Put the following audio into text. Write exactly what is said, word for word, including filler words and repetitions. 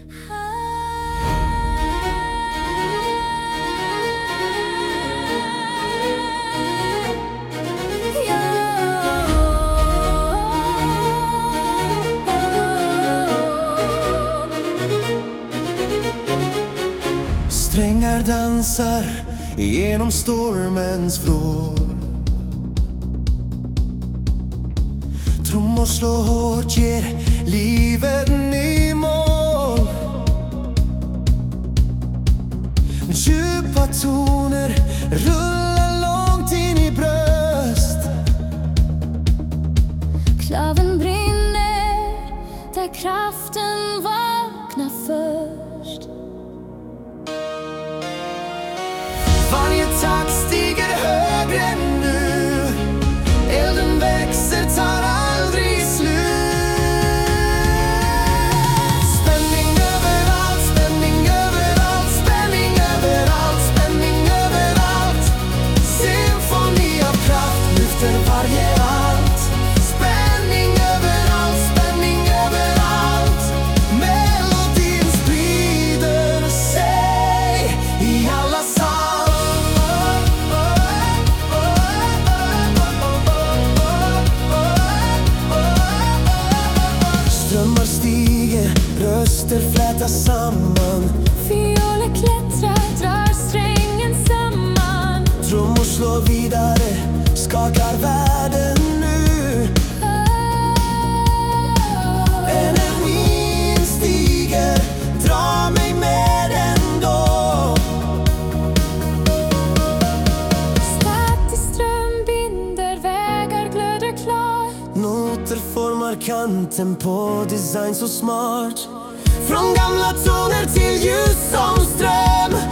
Strängar dansar genom stormens flår. Trummor slår hårt, ger livet ny mål. Djupa toner rullar långt in i bröst. Klaven brinner där kraften vaknar först. Varje takt stiger högre nu. Elden växer, tar aldrig slut. Spänning överallt, spänning överallt, spänning överallt, spänning överallt. Symfoni av kraft lyfter varje halt. Spänning överallt, spänning överallt. Melodin sprider sig i alla sal. Strömmar stiger, röster flätas samman. Violer klättrar, drar strängen samman. Trummor slår vidare, skakar världen nu. Energin stiger, drar mig med ändå. Statisk ström binder, vägar glöder klart. Noter formar kanten på design så smart. Från gamla toner till ljus som ström.